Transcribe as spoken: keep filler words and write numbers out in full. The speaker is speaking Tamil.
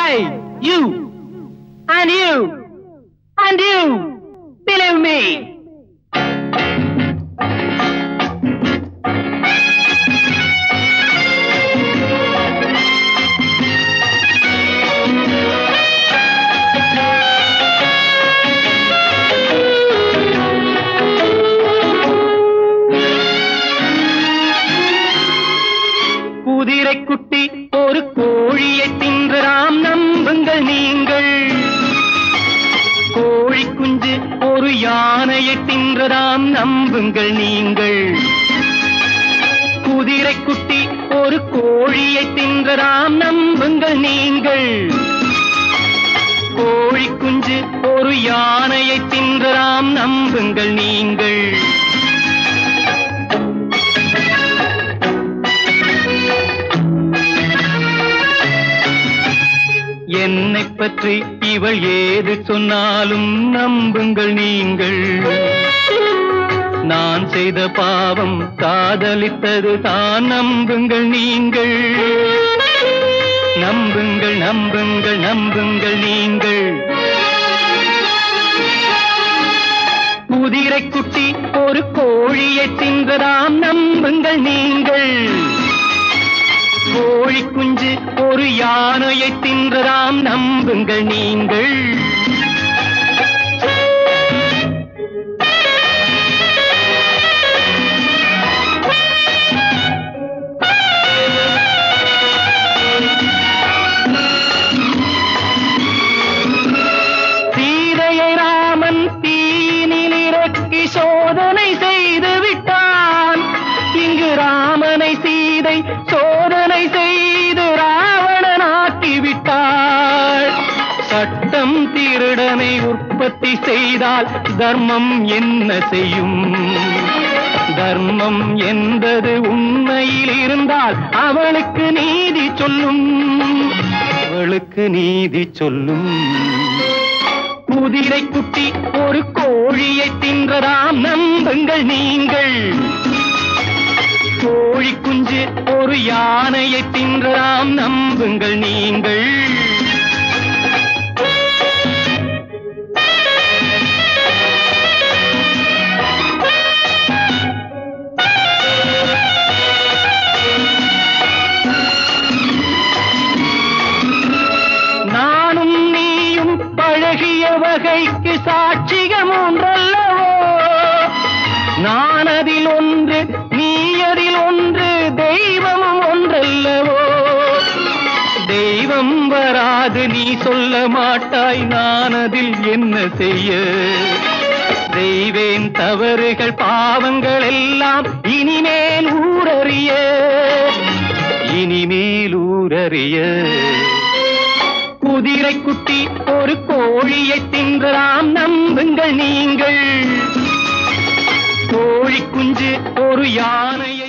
Hey, you and you and you, believe me. குதிரை குட்டி ஒரு கோழியை தின்றதாம் நம்புங்கள் நீங்கள். கோழி குஞ்சு ஒரு யானையை தின்றதாம் நம்புங்கள் நீங்கள். குதிரை குட்டி ஒரு கோழியை தின்றதாம் நம்புங்கள் நீங்கள். கோழி குஞ்சு ஒரு யானையை தின்றதாம் நம்புங்கள் நீங்கள். என்னை பற்றி இவள் ஏது சொன்னாலும் நம்புங்கள் நீங்கள். நான் செய்த பாவம் காதலித்தது தான் நம்புங்கள் நீங்கள். நம்புங்கள் நம்புங்கள் நம்புங்கள் நீங்கள். குதிரை குட்டி ஒரு கோழியை தின்றதாம் நம்புங்கள் நீங்கள். கோழி குஞ்சு ஒரு யானையை தின்றதாம் நம்புங்கள் நீங்கள். சீதையை ராமன் தீயினில் இறக்கி சோதனை செய்து விட்டான். இங்கு ராமனை சீதை சோதனை செய்து ராவணனாக்கி விட்டாள். சட்டம் திருடனை உற்பத்தி செய்தால் தர்மம் என்ன செய்யும்? தர்மம் என்பது உண்மையில் இருந்தால் அவளுக்கு நீதி சொல்லும். அவளுக்கு நீதி சொல்லும். குதிரை குட்டி ஒரு கோழியை தின்றதாம் நம்புங்கள் நீங்கள். கோழி குஞ்சு ஒரு யானையை தின்றதாம் நம்புங்கள் நீங்கள். நானும் நீயும் பழகிய வகைக்கு சாட்சியம் ஒன்றல்லவோ. நான் அதில் ஒன்று நீ அதில் ஒன்று, தெய்வமும் ஒன்றல்லவோ. தெய்வம் வராது நீ சொல்ல மாட்டாய், நான் அதில் என்ன செய்ய? செய்வேன் தவறுகள் பாவங்கள் எல்லாம் இனிமேல் ஊரறிய. இனிமேல் ஊரறிய. குதிரை குட்டி ஒரு கோழியை தின்றதாம் நம்புங்கள் நீங்கள். கோழி குஞ்சு ஒரு யானை